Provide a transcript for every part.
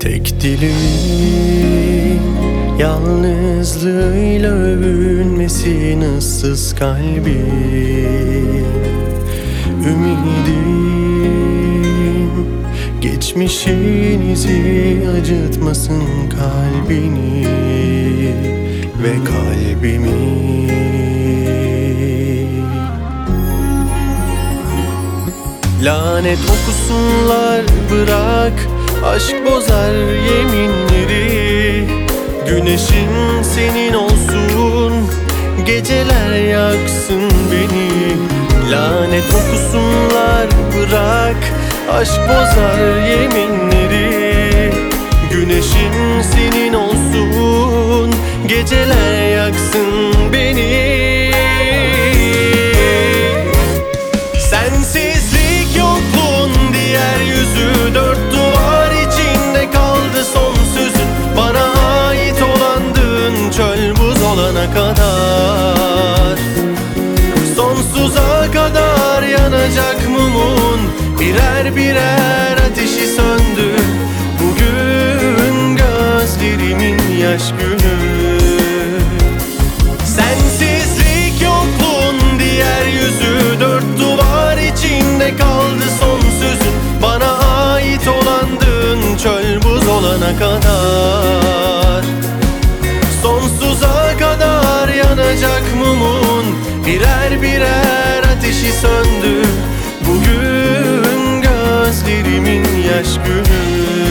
Tek dilim yalnızlığıyla övünmesin ıssız kalbim. Ümidim geçmişin izi acıtmasın kalbini ve kalbimi. Lanet okusunlar, bırak aşk bozar yeminleri. Güneşin senin olsun, geceler yaksın beni. Lanet okusunlar, bırak aşk bozar yeminleri. Güneşin senin olsun, geceler yaksın beni. Sensizlik yokluğun diğer yüzü, dört duvar içinde kaldı son sözün. Bana ait olandığın çöl buz olana kadar, sonsuza kadar yanacak mumun birer birer ateşi söndü. Bugün gözlerimin yaş günü. Sensizlik yokluğun diğer yüzü, dört duvar içinde kaldı son sözün. Bana ait olandığın çöl buz olana kadar, sonsuza kadar yanacak mumun birer birer ateşi söndü. Bugün gözlerimin yaş günü.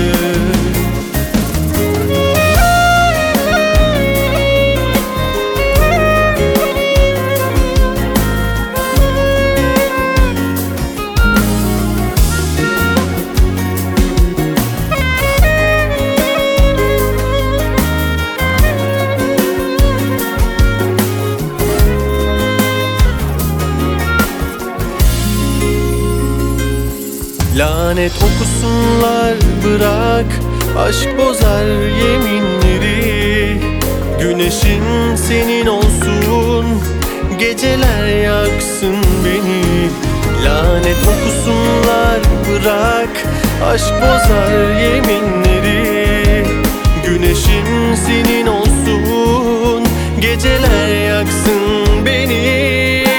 Lanet okusunlar, bırak aşk bozar yeminleri. Güneşin senin olsun, geceler yaksın beni. Lanet okusunlar, bırak aşk bozar yeminleri. Güneşin senin olsun, geceler yaksın beni.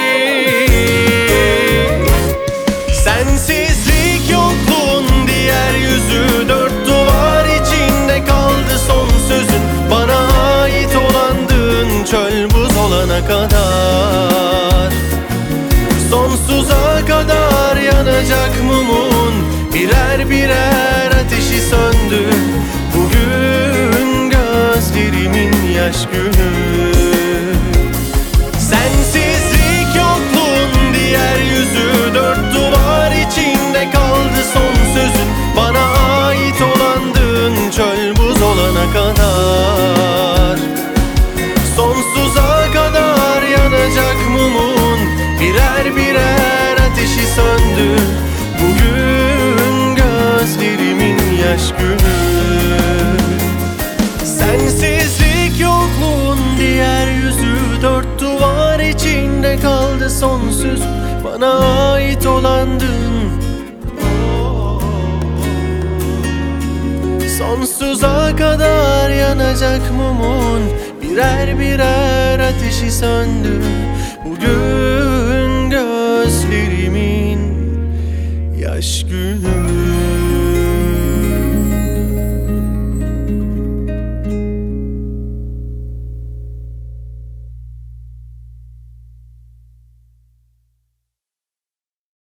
Sensizlik yokluğun diğer yüzü, dört duvar içinde kaldı son sözün. Bana ait olandığın çöl buz olana kadar, sonsuza kadar yanacak mumun birer birer ateşi söndü. Bugün gözlerimin yaş günü. Sensizlik yokluğun diğer yüzü, dört duvar içinde kaldı son sözün. Bana ait olandığın çöl buz olana kadar, sonsuza kadar yanacak mumun birer birer ateşi söndü. Bugün gözlerimin yaş günü. Sensizlik yokluğun diğer yüzü, dört duvar içinde kaldı son söz. Bana ait olandın, sonsuza kadar yanacak mumun birer birer ateşi söndü. Bugün gözlerimin yaş günü.